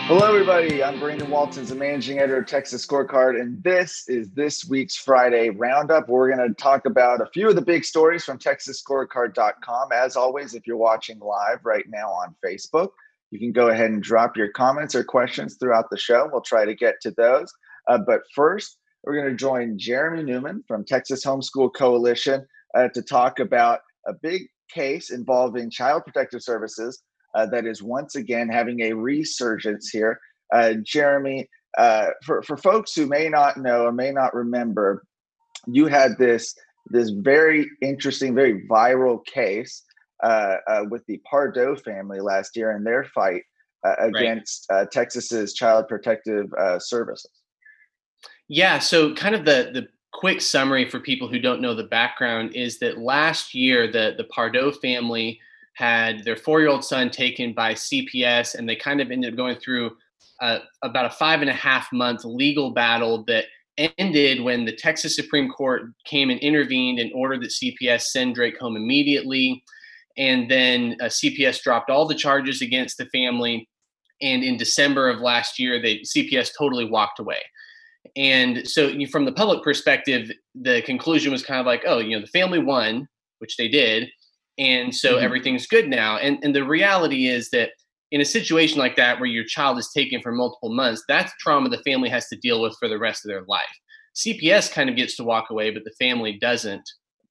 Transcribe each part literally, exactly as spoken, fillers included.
Hello, everybody. I'm Brandon Waltons, the managing editor of Texas Scorecard, and this is this week's Friday Roundup. We're going to talk about a few of the big stories from Texas Scorecard dot com. As always, if you're watching live right now on Facebook, you can go ahead and drop your comments or questions throughout the show. We'll try to get to those. Uh, but first, we're going to join Jeremy Newman from Texas Homeschool Coalition uh, to talk about a big case involving Child Protective Services Uh, that is once again having a resurgence here. Uh, Jeremy, uh, for, for folks who may not know or may not remember, you had this, this very interesting, very viral case uh, uh, with the Pardo family last year in their fight uh, against right. uh, Texas's Child Protective uh, Services. Yeah, so kind of the, the quick summary for people who don't know the background is that last year, the, the Pardo family had their four-year-old son taken by C P S, and they kind of ended up going through uh, about a five and a half month legal battle that ended when the Texas Supreme Court came and intervened and ordered that C P S send Drake home immediately. And then uh, C P S dropped all the charges against the family. And in December of last year, they C P S totally walked away. And so you, from the public perspective, the conclusion was kind of like, oh, you know, the family won, which they did. And so mm-hmm. everything's good now. And, and the reality is that in a situation like that, where your child is taken for multiple months, that's trauma the family has to deal with for the rest of their life. C P S kind of gets to walk away, but the family doesn't.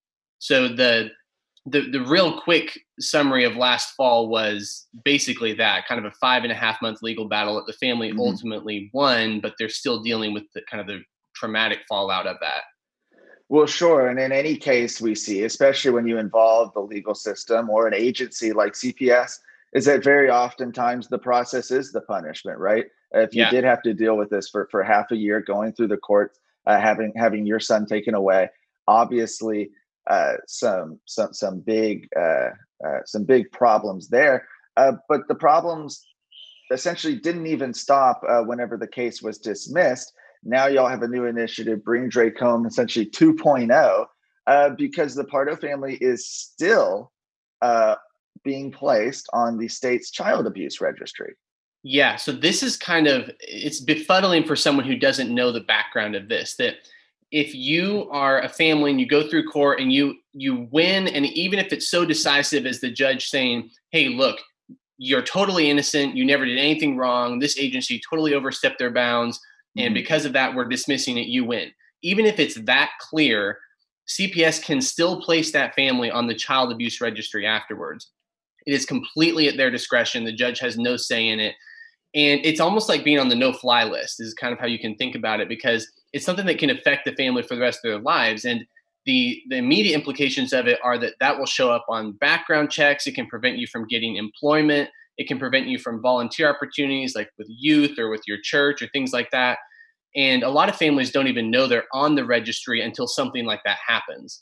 So the, the, the real quick summary of last fall was basically that, kind of a five and a half month legal battle that the family mm-hmm. ultimately won, but they're still dealing with the kind of the traumatic fallout of that. Well, sure. And in any case we see, especially when you involve the legal system or an agency like C P S, is that very oftentimes the process is the punishment, right? If you yeah. did have to deal with this for, for half a year, going through the courts, uh, having having your son taken away, obviously uh, some some some big uh, uh, some big problems there. Uh, but the problems essentially didn't even stop uh, whenever the case was dismissed. Now y'all have a new initiative, Bring Drake Home, essentially two point oh, uh, because the Pardo family is still uh, being placed on the state's child abuse registry. Yeah, so this is kind of, it's befuddling for someone who doesn't know the background of this, that if you are a family and you go through court and you you win, and even if it's so decisive as the judge saying, hey, look, you're totally innocent, you never did anything wrong, this agency totally overstepped their bounds, and because of that, we're dismissing it, you win. Even if it's that clear, C P S can still place that family on the child abuse registry afterwards. It is completely at their discretion. The judge has no say in it. And it's almost like being on the no-fly list is kind of how you can think about it, because it's something that can affect the family for the rest of their lives. And the, the immediate implications of it are that that will show up on background checks. It can prevent you from getting employment. It can prevent you from volunteer opportunities like with youth or with your church or things like that. And a lot of families don't even know they're on the registry until something like that happens.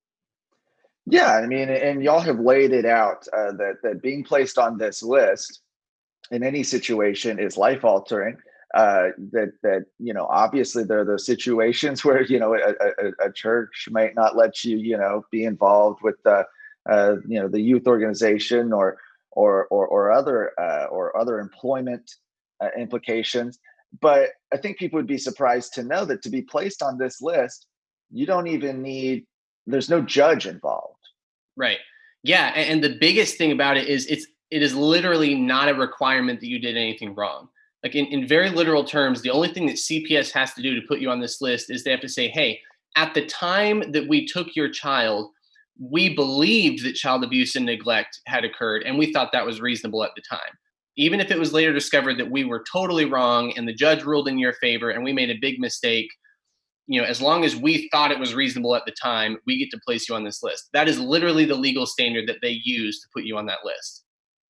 Yeah, I mean, and y'all have laid it out uh, that that being placed on this list in any situation is life altering. Uh, that that you know, obviously there are those situations where you know a, a, a church might not let you you know be involved with the uh, you know the youth organization or or or, or other uh, or other employment uh, implications. But I think people would be surprised to know that to be placed on this list, you don't even need, there's no judge involved. Right. Yeah. And the biggest thing about it is it's, it is literally not a requirement that you did anything wrong. Like in, in very literal terms, the only thing that C P S has to do to put you on this list is they have to say, hey, at the time that we took your child, we believed that child abuse and neglect had occurred, and we thought that was reasonable at the time. Even if it was later discovered that we were totally wrong and the judge ruled in your favor and we made a big mistake, you know, as long as we thought it was reasonable at the time, we get to place you on this list. That is literally the legal standard that they use to put you on that list.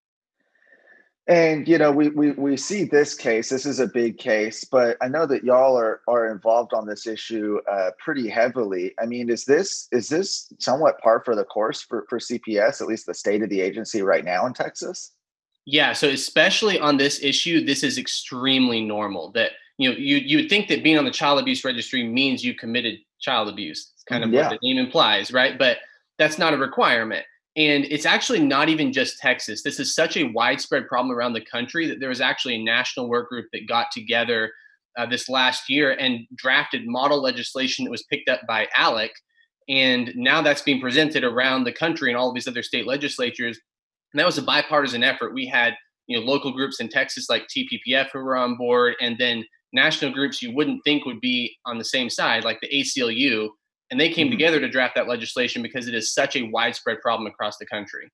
And, you know, we, we, we see this case, this is a big case, but I know that y'all are, are involved on this issue uh, pretty heavily. I mean, is this, is this somewhat par for the course for, for C P S, at least the state of the agency right now in Texas? Yeah, so especially on this issue, this is extremely normal. That you know, you you would think that being on the child abuse registry means you committed child abuse. It's kind of yeah. what the name implies, right? But that's not a requirement. And it's actually not even just Texas. This is such a widespread problem around the country that there was actually a national work group that got together uh, this last year and drafted model legislation that was picked up by ALEC. And now that's being presented around the country and all of these other state legislatures. And that was a bipartisan effort. We had, you know, local groups in Texas like T P P F who were on board, and then national groups you wouldn't think would be on the same side, like the A C L U, and they came Mhm. together to draft that legislation because it is such a widespread problem across the country.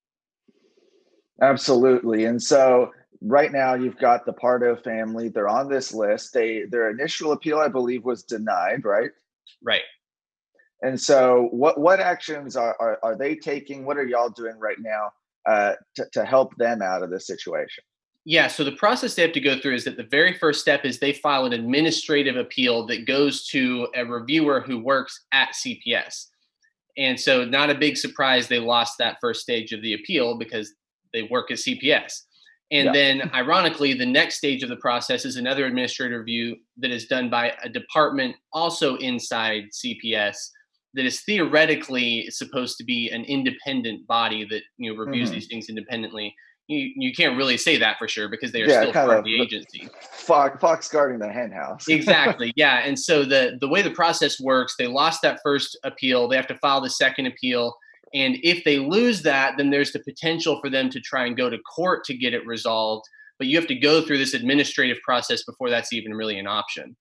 Absolutely. And so right now you've got the Pardo family. They're on this list. They their initial appeal, I believe, was denied, right? Right. And so what what actions are are, are they taking? What are y'all doing right now uh, to, to help them out of this situation? Yeah, so the process they have to go through is that the very first step is they file an administrative appeal that goes to a reviewer who works at C P S. And so, not a big surprise they lost that first stage of the appeal because they work at C P S. And Yeah. then, ironically, the next stage of the process is another administrative review that is done by a department also inside C P S that is theoretically supposed to be an independent body that, you know, reviews Hmm. these things independently. You, you can't really say that for sure because they are Yeah, still kind part of of the agency. fox, fox guarding the hen house. Exactly. Yeah. And so the the way the process works, they lost that first appeal. They have to file the second appeal. And if they lose that, then there's the potential for them to try and go to court to get it resolved. But you have to go through this administrative process before that's even really an option.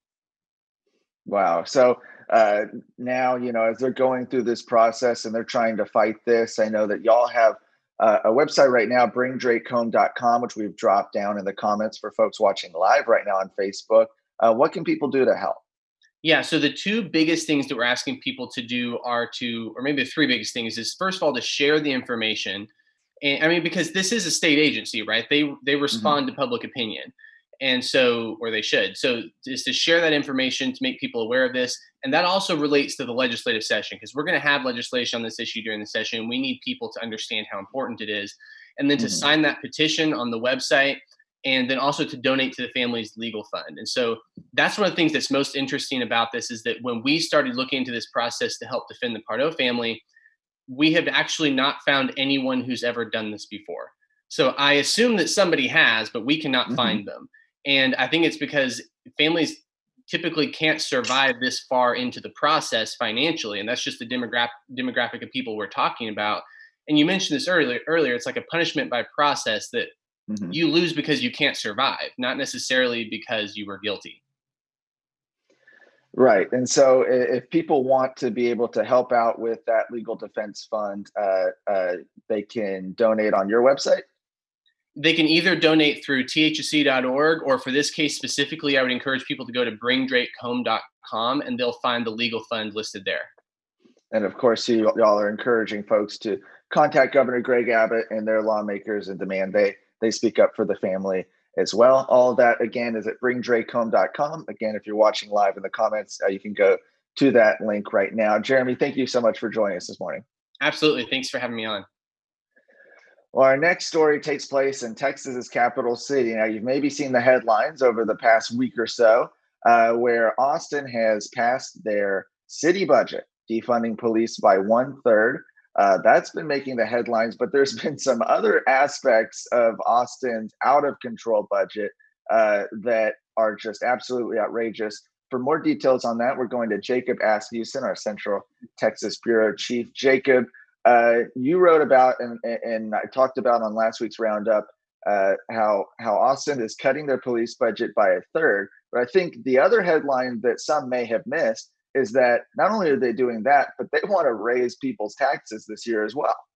Wow. So uh, now, you know, as they're going through this process and they're trying to fight this, I know that y'all have uh, a website right now, bring drake home dot com, which we've dropped down in the comments for folks watching live right now on Facebook. Uh, what can people do to help? Yeah. So the two biggest things that we're asking people to do are to, or maybe the three biggest things is first of all, to share the information. And I mean, because this is a state agency, right? They they Hmm. respond to public opinion. And so, or they should. So is to share that information to make people aware of this. And that also relates to the legislative session because we're going to have legislation on this issue during the session. We need people to understand how important it is. And then to Hmm. sign that petition on the website and then also to donate to the family's legal fund. And so that's one of the things that's most interesting about this is that when we started looking into this process to help defend the Pardo family, we have actually not found anyone who's ever done this before. So I assume that somebody has, but we cannot Hmm. find them. And I think it's because families typically can't survive this far into the process financially. And that's just the demographic demographic of people we're talking about. And you mentioned this earlier earlier, it's like a punishment by process that Hmm. you lose because you can't survive, not necessarily because you were guilty. Right. And so i- if people want to be able to help out with that legal defense fund, uh, uh, they can donate on your website. They can either donate through T H S C dot org, or for this case specifically, I would encourage people to go to bring drake home dot com and they'll find the legal fund listed there. And of course, you, y'all are encouraging folks to contact Governor Greg Abbott and their lawmakers and demand they they speak up for the family as well. All of that again is at bring drake home dot com. Again, if you're watching live in the comments, uh, you can go to that link right now. Jeremy, thank you so much for joining us this morning. Absolutely. Thanks for having me on. Well, our next story takes place in Texas's capital city. Now, you've maybe seen the headlines over the past week or so, uh, where Austin has passed their city budget, defunding police by one third. Uh, that's been making the headlines, but there's been some other aspects of Austin's out of control budget uh, that are just absolutely outrageous. For more details on that, we're going to Jacob Asmussen, our Central Texas Bureau Chief. Jacob, uh, you wrote about and, and I talked about on last week's roundup uh, how how Austin is cutting their police budget by a third. But I think the other headline that some may have missed is that not only are they doing that, but they want to raise people's taxes this year as well.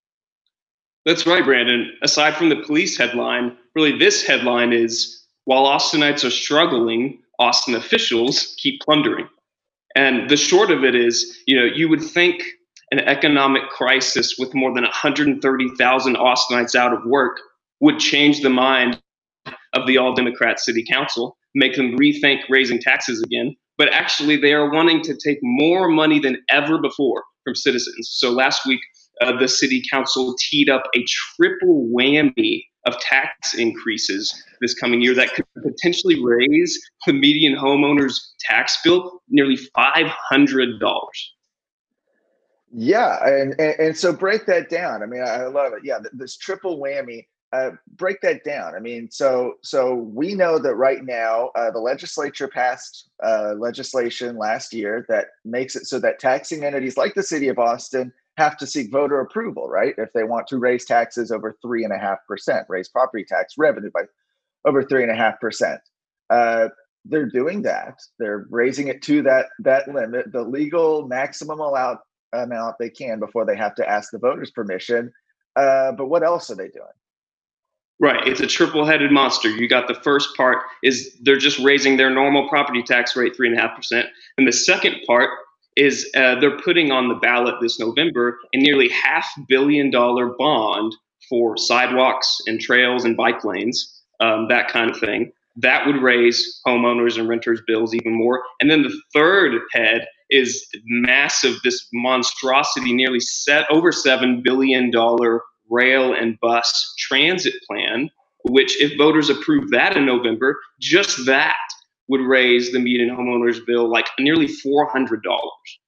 That's right, Brandon. Aside from the police headline, really this headline is while Austinites are struggling, Austin officials keep plundering. And the short of it is, you know, you would think an economic crisis with more than one hundred thirty thousand Austinites out of work would change the mind of the all Democrat city council, make them rethink raising taxes again. But actually, they are wanting to take more money than ever before from citizens. So last week, uh, the city council teed up a triple whammy of tax increases this coming year that could potentially raise the median homeowner's tax bill nearly five hundred dollars. Yeah, and, and and so break that down. I mean, I, I love it. Yeah, th- this triple whammy. Uh, break that down. I mean, so so we know that right now uh, the legislature passed uh, legislation last year that makes it so that taxing entities like the city of Austin have to seek voter approval, right? If they want to raise taxes over three and a half percent, raise property tax revenue by over three and a half percent. Uh, they're doing that. They're raising it to that that limit, the legal maximum allowed amount they can before they have to ask the voters' permission. Uh, but what else are they doing? Right. It's a triple headed monster. You got the first part is they're just raising their normal property tax rate three and a half percent. And the second part is uh, they're putting on the ballot this November a nearly half billion dollar bond for sidewalks and trails and bike lanes, um, that kind of thing. That would raise homeowners and renters' bills even more. And then the third head is massive, this monstrosity, nearly set over seven billion dollar rail and bus transit plan, which, if voters approve that in November, just that would raise the median homeowner's bill like nearly four hundred dollars.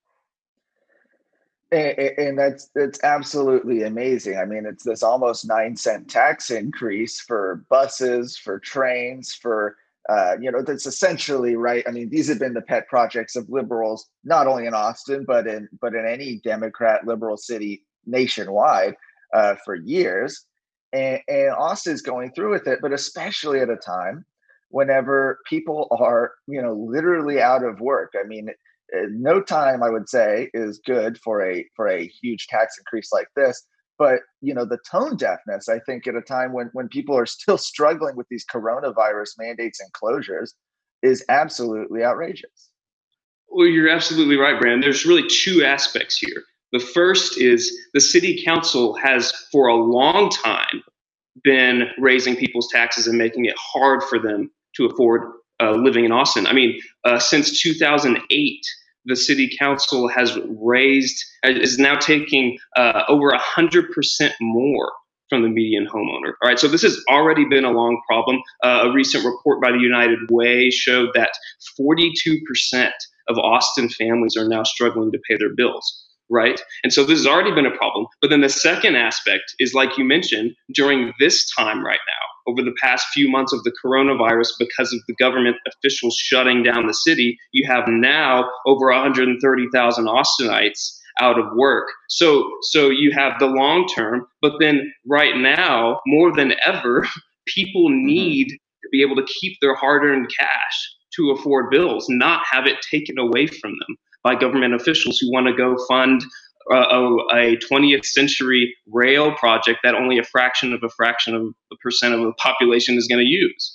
And, and that's that's absolutely amazing. I mean, it's this almost nine cent tax increase for buses, for trains, for uh, you know, that's essentially right. I mean, these have been the pet projects of liberals, not only in Austin, but in but in any Democrat liberal city nationwide uh, for years. And, and Austin's going through with it, but especially at a time whenever people are, you know, literally out of work. I mean, uh, no time I would say is good for a for a huge tax increase like this. But you know, the tone deafness, I think, at a time when when people are still struggling with these coronavirus mandates and closures, is absolutely outrageous. Well, you're absolutely right, Brandon. There's really two aspects here. The first is the city council has, for a long time, been raising people's taxes and making it hard for them to afford uh, living in Austin. I mean, uh, since two thousand eight, the city council has raised, is now taking uh, over one hundred percent more from the median homeowner. All right, so this has already been a long problem. Uh, a recent report by the United Way showed that forty-two percent of Austin families are now struggling to pay their bills, right? And so this has already been a problem. But then the second aspect is, like you mentioned, during this time right now, over the past few months of the coronavirus, because of the government officials shutting down the city, you have now over one hundred thirty thousand Austinites out of work. So, so you have the long term, but then right now, more than ever, people Mm-hmm. need to be able to keep their hard-earned cash to afford bills, not have it taken away from them by government officials who want to go fund uh, a, twentieth century rail project that only a fraction of a fraction of a percent of the population is going to use.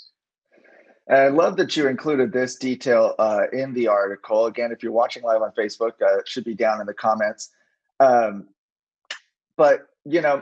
And I love that you included this detail uh, in the article. Again, if you're watching live on Facebook, uh, it should be down in the comments. Um, but you know,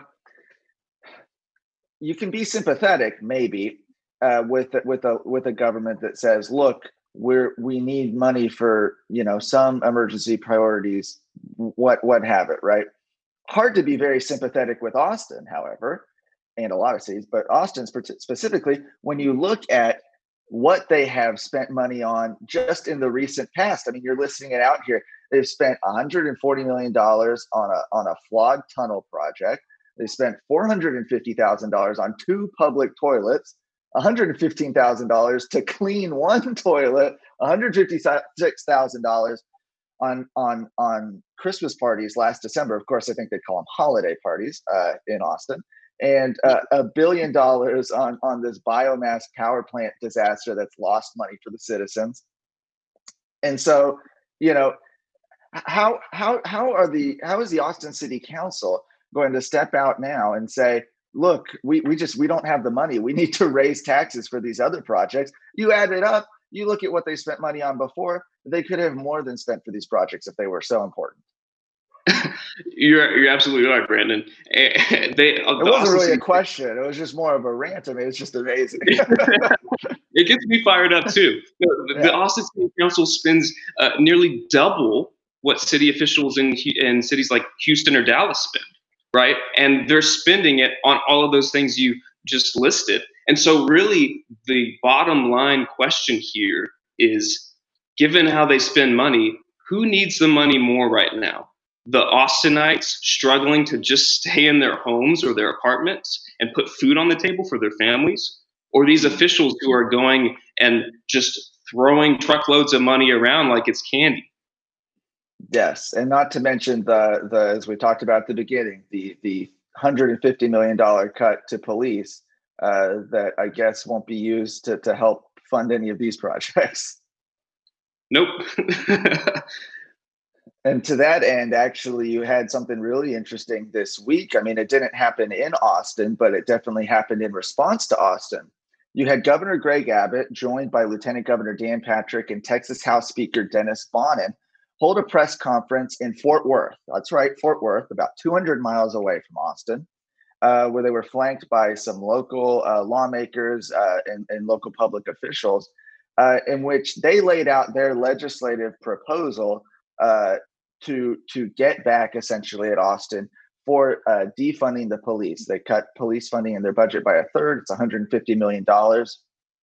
you can be sympathetic, maybe, uh, with with a with a government that says, "Look, we're we need money for you know some emergency priorities, what what have it." Right? Hard to be very sympathetic with Austin, however, and a lot of cities, but Austin specifically, when you look at what they have spent money on just in the recent past. I mean, you're listing it out here. They've spent one hundred forty million dollars on a on a flawed tunnel project. They spent four hundred fifty thousand dollars on two public toilets, one hundred fifteen thousand dollars to clean one toilet, one hundred fifty-six thousand dollars on on on Christmas parties last December. Of course, I think they call them holiday parties uh, in Austin, and uh, a billion dollars on on this biomass power plant disaster that's lost money for the citizens. And so, you know, how how how are the how is the Austin City Council going to step out now and say, look, we we just we don't have the money. We need to raise taxes for these other projects. You add it up, you look at what they spent money on before, they could have more than spent for these projects if they were so important. You're you're absolutely right, Brandon. Eh, They uh, It the wasn't Austin really a City. question. It was just more of a rant. I mean, it's just amazing. It gets me fired up too. The, the Yeah. Austin City Council spends uh, nearly double what city officials in in cities like Houston or Dallas spend, right? And they're spending it on all of those things you just listed. And so, really, the bottom line question here is: given how they spend money, who needs the money more right now? the Austinites struggling to just stay in their homes or their apartments and put food on the table for their families, or these officials who are going and just throwing truckloads of money around like it's candy? Yes, and not to mention the the as we talked about at the beginning, the the one hundred fifty million dollars cut to police uh, that I guess won't be used to to help fund any of these projects. Nope. And to that end, actually, you had something really interesting this week. I mean, it didn't happen in Austin, but it definitely happened in response to Austin. You had Governor Greg Abbott, joined by Lieutenant Governor Dan Patrick and Texas House Speaker Dennis Bonnen, hold a press conference in Fort Worth. That's right, Fort Worth, about two hundred miles away from Austin, uh, where they were flanked by some local uh, lawmakers uh, and, and local public officials, uh, in which they laid out their legislative proposal uh, to to get back essentially at Austin for uh, defunding the police. They cut police funding in their budget by a third. It's one hundred fifty million dollars.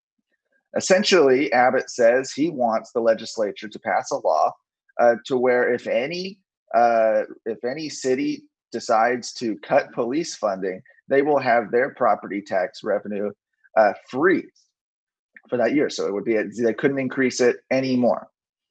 Essentially, Abbott says he wants the legislature to pass a law uh, to where if any uh, if any city decides to cut police funding, they will have their property tax revenue uh, freeze for that year. So it would be, they couldn't increase it anymore.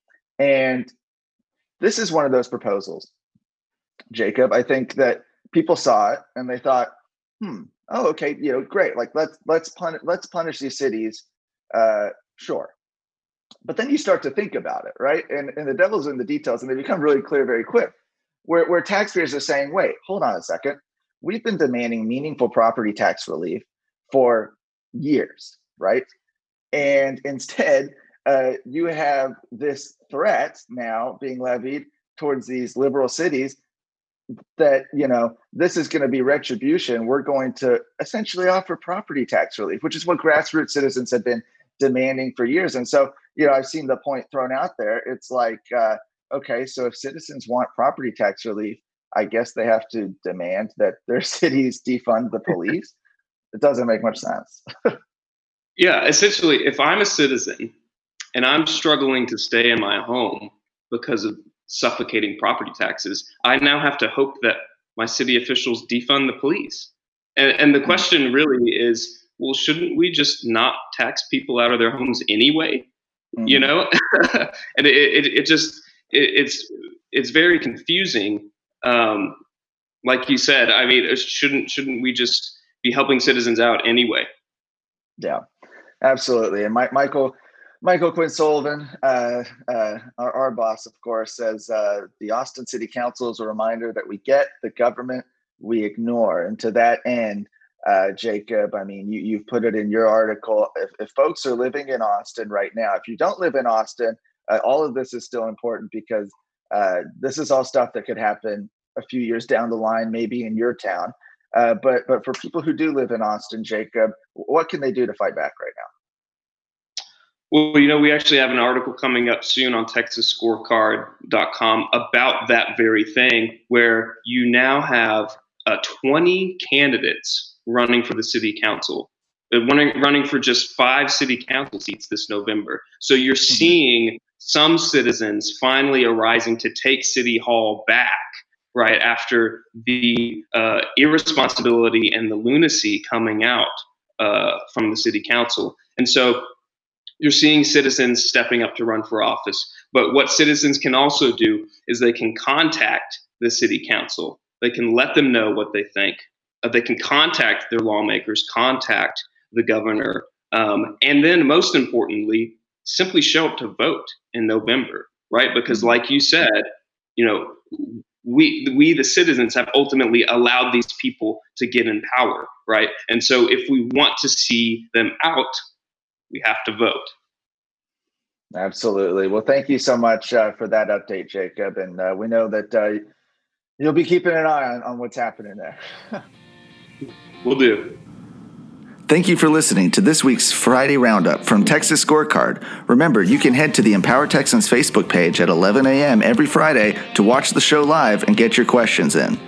And this is one of those proposals, Jacob. I think that people saw it and they thought, hmm, oh, okay, you know, great. Like let's let's punish let's punish these cities, uh, sure. But then you start to think about it, right? And and the devil's in the details, and they become really clear very quick. Where where taxpayers are saying, wait, hold on a second. We've been demanding meaningful property tax relief for years, right? And instead, Uh, you have this threat now being levied towards these liberal cities that, you know, this is going to be retribution. We're going to essentially offer property tax relief, which is what grassroots citizens have been demanding for years. And so, you know, I've seen the point thrown out there. It's like, uh, okay, so if citizens want property tax relief, I guess they have to demand that their cities defund the police. It doesn't make much sense. Yeah, essentially, if I'm a citizen and I'm struggling to stay in my home because of suffocating property taxes, I now have to hope that my city officials defund the police. And, and the question really is, well, shouldn't we just not tax people out of their homes anyway? Mm-hmm. You know, and it, it, it just it, it's it's very confusing. Um, like you said, I mean, shouldn't shouldn't we just be helping citizens out anyway? Yeah, absolutely. And my, Michael. Michael Quinn Sullivan, uh, uh, our, our boss, of course, says uh, the Austin City Council is a reminder that we get the government we ignore. And to that end, uh, Jacob, I mean, you, you've put it in your article. If, if folks are living in Austin right now, if you don't live in Austin, uh, all of this is still important because uh, this is all stuff that could happen a few years down the line, maybe in your town. Uh, but but for people who do live in Austin, Jacob, what can they do to fight back right now? Well, you know, we actually have an article coming up soon on Texas Scorecard dot com about that very thing, where you now have uh, twenty candidates running for the city council, uh, running, running for just five city council seats this November. So you're seeing some citizens finally arising to take City Hall back, right, after the uh, irresponsibility and the lunacy coming out uh, from the city council. And so you're seeing citizens stepping up to run for office. But what citizens can also do is they can contact the city council. They can let them know what they think. Uh, they can contact their lawmakers, contact the governor, um, and then most importantly, simply show up to vote in November, right? Because like you said, you know, we, we the citizens have ultimately allowed these people to get in power, right? And so if we want to see them out, we have to vote. Absolutely. Well, thank you so much uh, for that update, Jacob. And uh, we know that uh, you'll be keeping an eye on, on what's happening there. Will do. Thank you for listening to this week's Friday Roundup from Texas Scorecard. Remember, you can head to the Empower Texans Facebook page at eleven a.m. every Friday to watch the show live and get your questions in.